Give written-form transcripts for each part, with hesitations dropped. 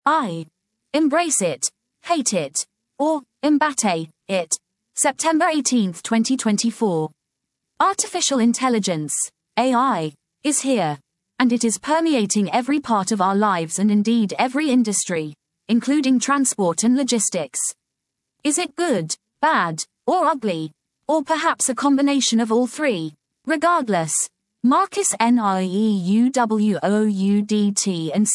AI. Embrace it, hate it, or embate it. September 18, 2024. Artificial intelligence, AI, is here, and it is permeating every part of our lives and indeed every industry, including transport and logistics. Is it good, bad, or ugly? Or perhaps a combination of all three? Regardless, Marcus Nieuwoudt and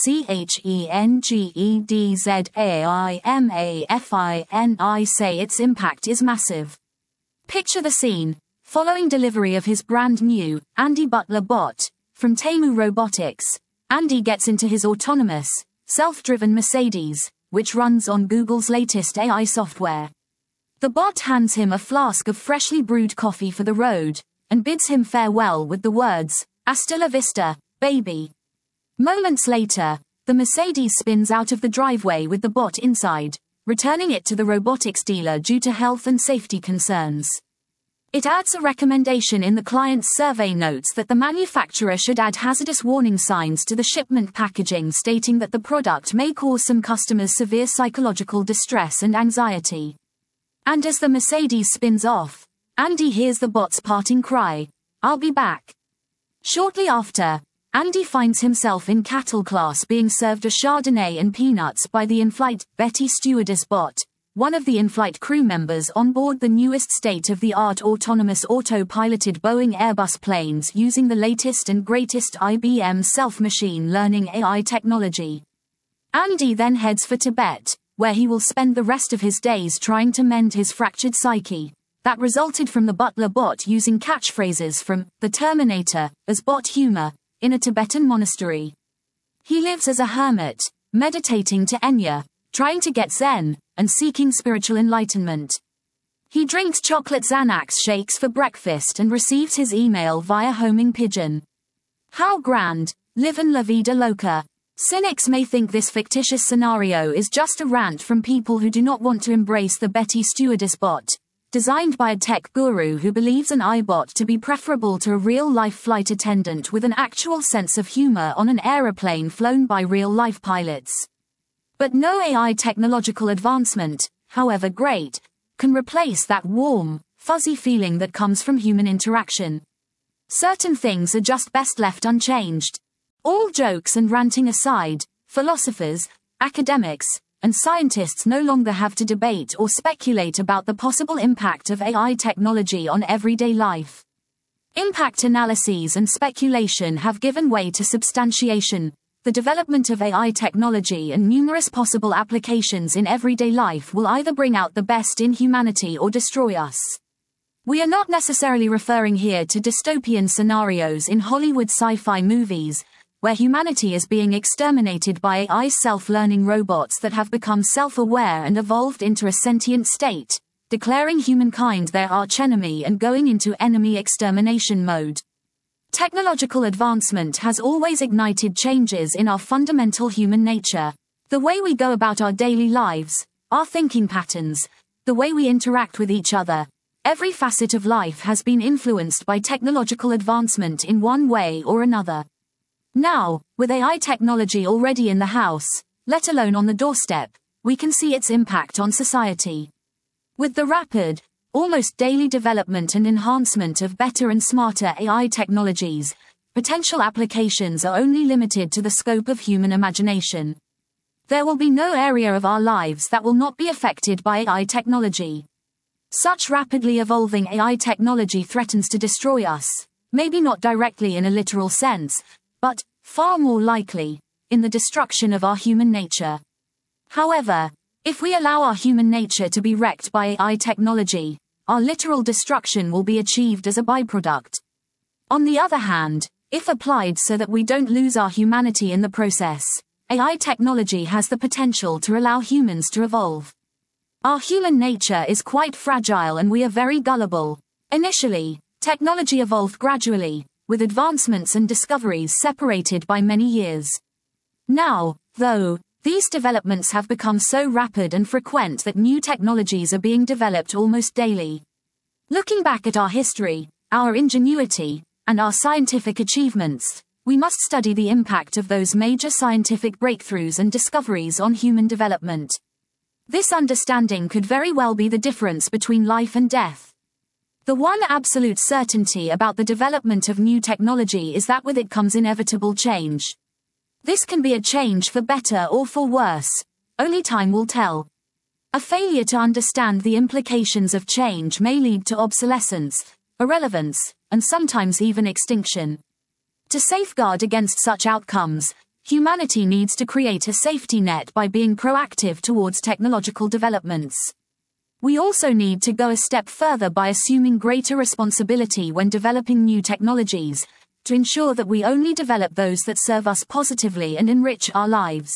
Chengedzai say its impact is massive. Picture the scene, following delivery of his brand new Andy Butler bot from Temu Robotics. Andy gets into his autonomous, self-driven Mercedes, which runs on Google's latest AI software. The bot hands him a flask of freshly brewed coffee for the road, and bids him farewell with the words, "Hasta la vista, baby." Moments later, the Mercedes spins out of the driveway with the bot inside, returning it to the robotics dealer due to health and safety concerns. It adds a recommendation in the client's survey notes that the manufacturer should add hazardous warning signs to the shipment packaging stating that the product may cause some customers severe psychological distress and anxiety. And as the Mercedes spins off, Andy hears the bot's parting cry, "I'll be back." Shortly after, Andy finds himself in cattle class being served a Chardonnay and peanuts by the in-flight Betty stewardess bot, one of the in-flight crew members on board the newest state-of-the-art autonomous auto-piloted Boeing Airbus planes using the latest and greatest IBM self-machine learning AI technology. Andy then heads for Tibet, where he will spend the rest of his days trying to mend his fractured psyche that resulted from the Butler bot using catchphrases from The Terminator as bot humor in a Tibetan monastery. He lives as a hermit, meditating to Enya, trying to get Zen, and seeking spiritual enlightenment. He drinks chocolate Xanax shakes for breakfast and receives his email via homing pigeon. How grand, livin' la vida loca. Cynics may think this fictitious scenario is just a rant from people who do not want to embrace the Betty stewardess bot, designed by a tech guru who believes an iBot to be preferable to a real-life flight attendant with an actual sense of humor on an aeroplane flown by real-life pilots. But no AI technological advancement, however great, can replace that warm, fuzzy feeling that comes from human interaction. Certain things are just best left unchanged. All jokes and ranting aside, philosophers, academics, and scientists no longer have to debate or speculate about the possible impact of AI technology on everyday life. Impact analyses and speculation have given way to substantiation. The development of AI technology and numerous possible applications in everyday life will either bring out the best in humanity or destroy us. We are not necessarily referring here to dystopian scenarios in Hollywood sci-fi movies, where humanity is being exterminated by AI self-learning robots that have become self-aware and evolved into a sentient state, declaring humankind their archenemy and going into enemy extermination mode. Technological advancement has always ignited changes in our fundamental human nature. The way we go about our daily lives, our thinking patterns, the way we interact with each other. Every facet of life has been influenced by technological advancement in one way or another. Now, with AI technology already in the house, let alone on the doorstep, we can see its impact on society. With the rapid, almost daily development and enhancement of better and smarter AI technologies, potential applications are only limited to the scope of human imagination. There will be no area of our lives that will not be affected by AI technology. Such rapidly evolving AI technology threatens to destroy us, maybe not directly in a literal sense, but, far more likely, in the destruction of our human nature. However, if we allow our human nature to be wrecked by AI technology, our literal destruction will be achieved as a byproduct. On the other hand, if applied so that we don't lose our humanity in the process, AI technology has the potential to allow humans to evolve. Our human nature is quite fragile and we are very gullible. Initially, technology evolved gradually, with advancements and discoveries separated by many years. Now, though, these developments have become so rapid and frequent that new technologies are being developed almost daily. Looking back at our history, our ingenuity, and our scientific achievements, we must study the impact of those major scientific breakthroughs and discoveries on human development. This understanding could very well be the difference between life and death. The one absolute certainty about the development of new technology is that with it comes inevitable change. This can be a change for better or for worse. Only time will tell. A failure to understand the implications of change may lead to obsolescence, irrelevance, and sometimes even extinction. To safeguard against such outcomes, humanity needs to create a safety net by being proactive towards technological developments. We also need to go a step further by assuming greater responsibility when developing new technologies, to ensure that we only develop those that serve us positively and enrich our lives.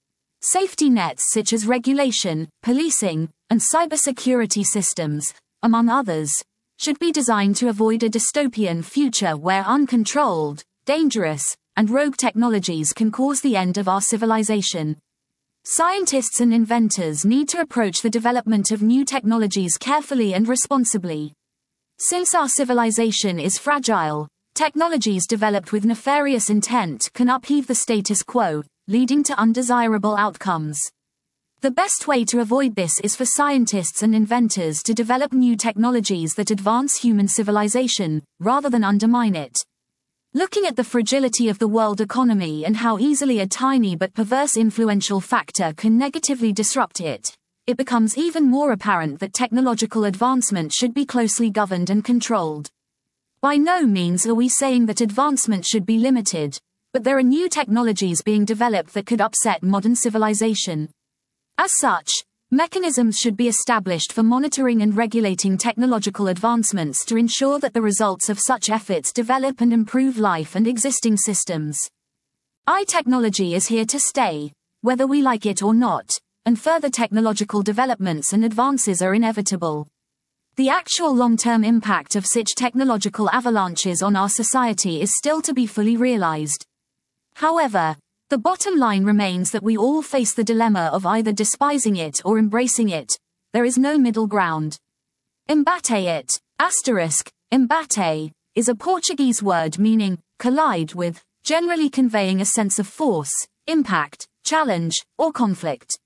Safety nets such as regulation, policing, and cybersecurity systems, among others, should be designed to avoid a dystopian future where uncontrolled, dangerous, and rogue technologies can cause the end of our civilization. Scientists and inventors need to approach the development of new technologies carefully and responsibly. Since our civilization is fragile, technologies developed with nefarious intent can upheave the status quo, leading to undesirable outcomes. The best way to avoid this is for scientists and inventors to develop new technologies that advance human civilization, rather than undermine it. Looking at the fragility of the world economy and how easily a tiny but perverse influential factor can negatively disrupt it, it becomes even more apparent that technological advancement should be closely governed and controlled. By no means are we saying that advancement should be limited, but there are new technologies being developed that could upset modern civilization. As such, mechanisms should be established for monitoring and regulating technological advancements to ensure that the results of such efforts develop and improve life and existing systems. Technology is here to stay, whether we like it or not, and further technological developments and advances are inevitable. The actual long-term impact of such technological avalanches on our society is still to be fully realized. However, the bottom line remains that we all face the dilemma of either despising it or embracing it. There is no middle ground. Embate it, embate, is a Portuguese word meaning collide with, generally conveying a sense of force, impact, challenge, or conflict.